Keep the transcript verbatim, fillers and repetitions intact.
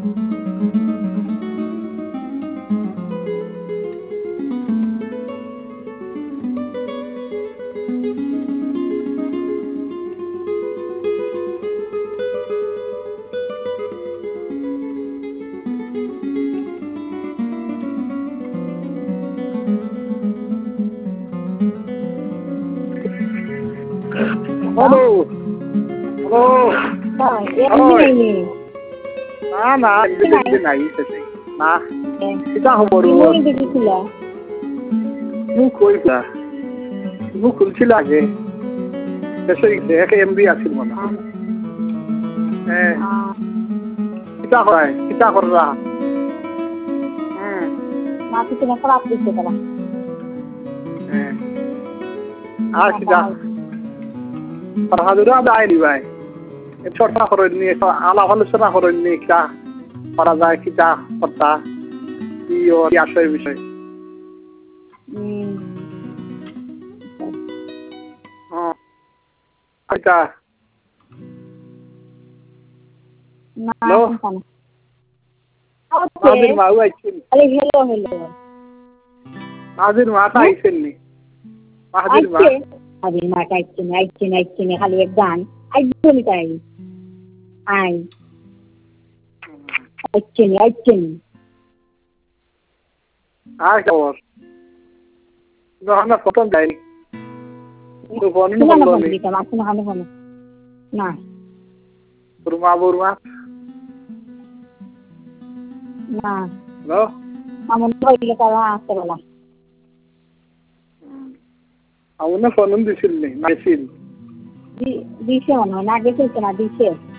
hello hello না না নাই না কিতা খবর মুখ কইলা মুখ খুলছিল আগে এক এম বি আছিল মনে হ্যাঁ কিতা হয় কিতা কররা হুম না কিছু না খারাপ দিতে পারা হ্যাঁ আর কিতা হাজুরা আইনি ভাই চর্চা করেন নিয়ে আলাপ আলোচনা করেন নিয়ে কিতা করা যায় কিতা কর্তা কি আসে বিষয় আচ্ছা হ্যালো নাজির মা আইছেন হ্যালো হ্যালো নাজির মাটা আইছেন নি নাজির মা নাজির মাটা আইছেন আইছেন আইছেন খালি এক গান আইছেন তাই আই আইছেন আইছেন আর খবর না প্রথম যাইনি তো ফোন বললো না বুরমা বুরমা না হ্যালো আমন কইলে তারা আসতে বলা আমনে ফোন দিছিল নি নাইছিল দিছে মনে হয় না গেছে না দিছে